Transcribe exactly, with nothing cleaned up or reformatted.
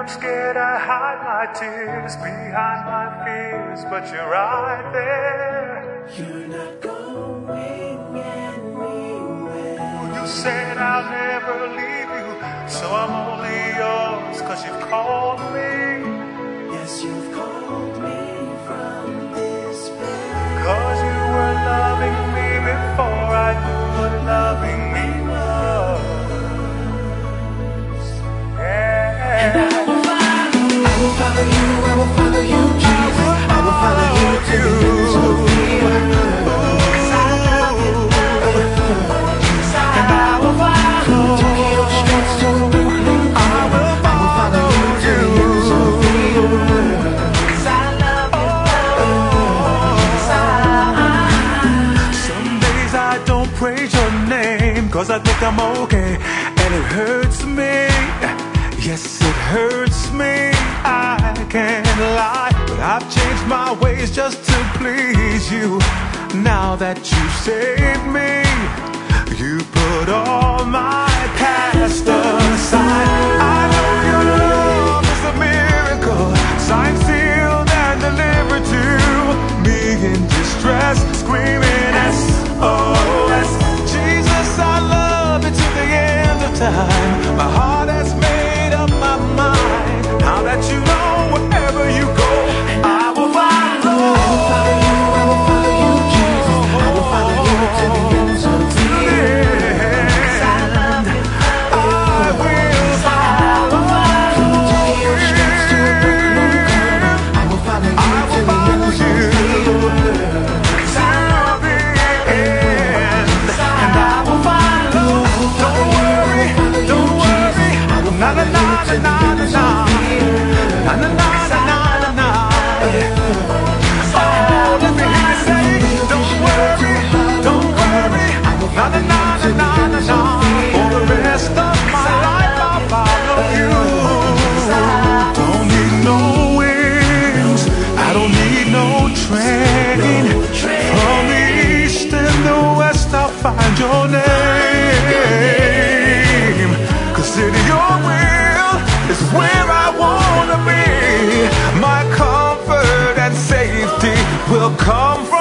I'm scared I hide my tears behind my fears, but you're right there. You're not going anywhere. You said I'll never leave you, so I'm only yours, cause you've called me. Yes, you've called me from despair. Cause you were loving me before I knew what loving me was. Yeah. And I will follow, I will follow you, I will follow you, Jesus. I will follow you to the ends of the earth. I love you, and I will follow to the oceans, to the blue. I will follow you to the ends of the earth. I love you. Some days I don't praise your name, cause I think I'm okay, and it hurts me. Yes, it hurts me, I can't lie, but I've changed my ways just to please you. Now that you've saved me, you put all my past aside. I know your love is a miracle, signed, sealed, and delivered to me in distress, screaming S O S. Jesus, I love you to the end of time. My heart has made up my mind. Now that you know, wherever you go, I will follow. I will follow you, I will follow you, Jesus. I will follow you to the ends of the earth. I love you, I will follow. from the oceans to the blue. I will follow you to the ends of the earth. I love the end, and I will follow. Don't worry, don't worry. Na na na na na na na na na na na na. Oh, let me hear you say, don't worry, don't worry. Na na na na na na na. For the rest of my life I'll follow you. Don't need no wings, I don't need no train. From the east and the west I'll find your name. Cause in your will is where I wanna be. My comfort and safety will come from